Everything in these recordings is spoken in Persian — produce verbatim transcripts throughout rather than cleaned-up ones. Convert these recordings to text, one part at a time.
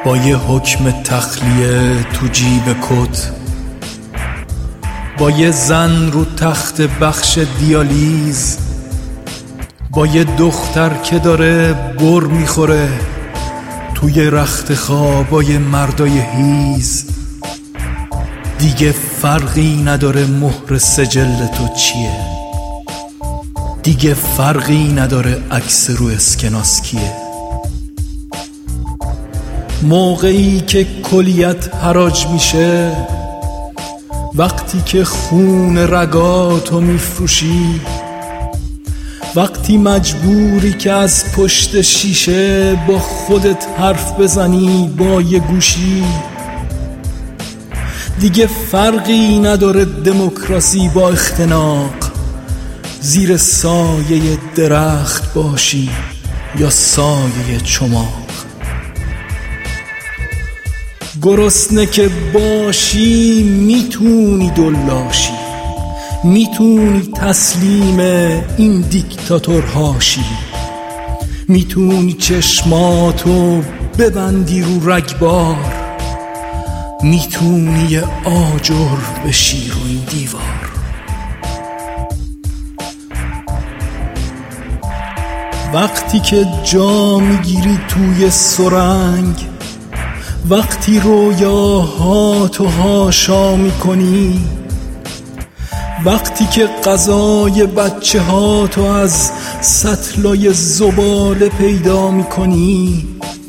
با یه حکم تخلیه تو جیب کت، با یه زن رو تخت بخش دیالیز، با یه دختر که داره بر میخوره توی رخت خوابای مردای هیز. دیگه فرقی نداره مهر سجل تو چیه، دیگه فرقی نداره عکس رو اسکناس کیه. موقعی که کلیت حراج میشه، وقتی که خون رگاتو میفروشی، وقتی مجبوری که از پشت شیشه با خودت حرف بزنی با یه گوشی، دیگه فرقی نداره دموکراسی با اختناق زیر سایه درخت باشی یا سایه چماق. گرسنه که باشی میتونی دلاشی، میتونی تسلیم این دیکتاتورهاشی، میتونی چشماتو ببندی رو رگبار، میتونی یه آجر بشی رو این دیوار. وقتی که جا میگیری توی سرنگ، وقتی رویاهاتو هاشا میکنی، وقتی که غذای بچه هاتو از سطلای زباله پیدا میکنی،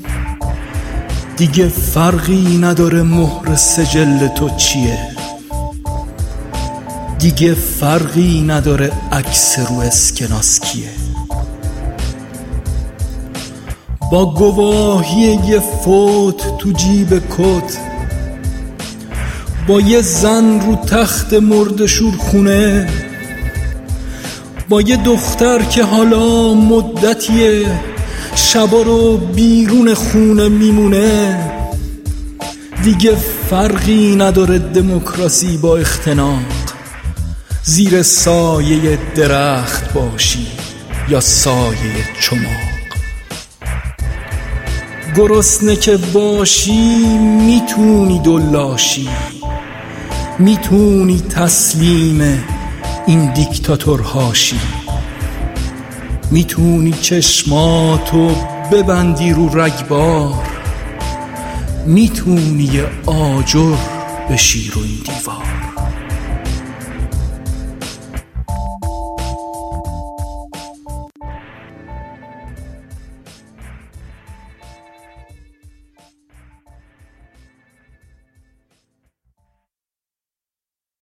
دیگه فرقی نداره مهر سجل تو چیه، دیگه فرقی نداره عکس رو اسکناس کیه. با گواهی یه فوت تو جیب کت، با یه زن رو تخت مرد شورخونه، با یه دختر که حالا مدتیه شبا رو بیرون خونه میمونه، دیگه فرقی نداره دموکراسی با اختناق زیر سایه درخت باشی یا سایه چماق. گرسنه که باشی میتونی دلاشی، میتونی تسلیم این دیکتاتورهاشی، میتونی چشماتو ببندی رو رگبار، میتونی یه آجر بشی رو این دیوار.